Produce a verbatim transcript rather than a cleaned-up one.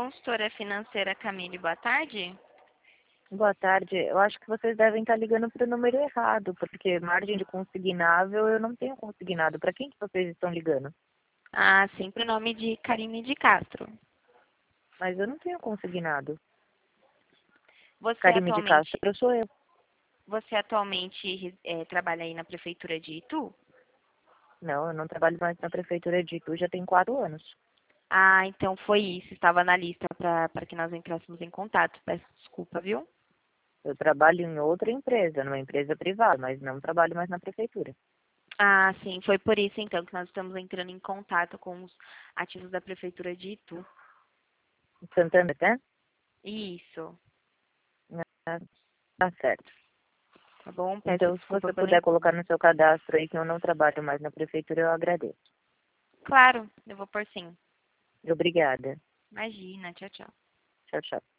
consultora financeira Camille, boa tarde. Boa tarde. Eu acho que vocês devem estar ligando para o número errado, porque margem de consignável eu não tenho consignado. Para quem que vocês estão ligando? Ah, sim, pro nome de Karine de Castro. Mas eu não tenho consignado. Você Karime de atualmente, Castro sou eu. você atualmente eh, trabalha aí na prefeitura de Itu? Não, eu não trabalho mais na prefeitura de Itu já tem quatro anos. Ah, então foi isso. Estava na lista para que nós entrássemos em contato. Peço desculpa, viu? Eu trabalho em outra empresa, numa empresa privada, mas não trabalho mais na prefeitura. Ah, sim, foi por isso então que nós estamos entrando em contato com os ativos da prefeitura de Itu. Santana, tá? Isso, Ah, tá certo. tá bom? Peço Então, se desculpa você pelo puder colocar incômodo. no seu cadastro aí que eu não trabalho mais na prefeitura, eu agradeço. Claro, eu vou por sim. Obrigada. Imagina, tchau, tchau. Tchau, tchau.